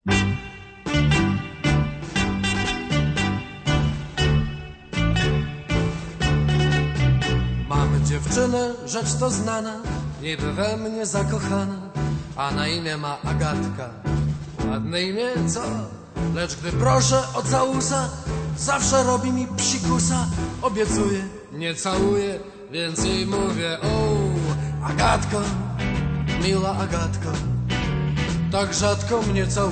Mamy dziewczynę, rzecz to znana, niby we mnie zakochana, a na imię ma Agatka. Ładne imię, co? Lecz gdy proszę o całusa, zawsze robi mi psikusa. Obiecuje, nie całuje, więc jej mówię: o, Agatko, miła Agatko, tak rzadko mnie całuje.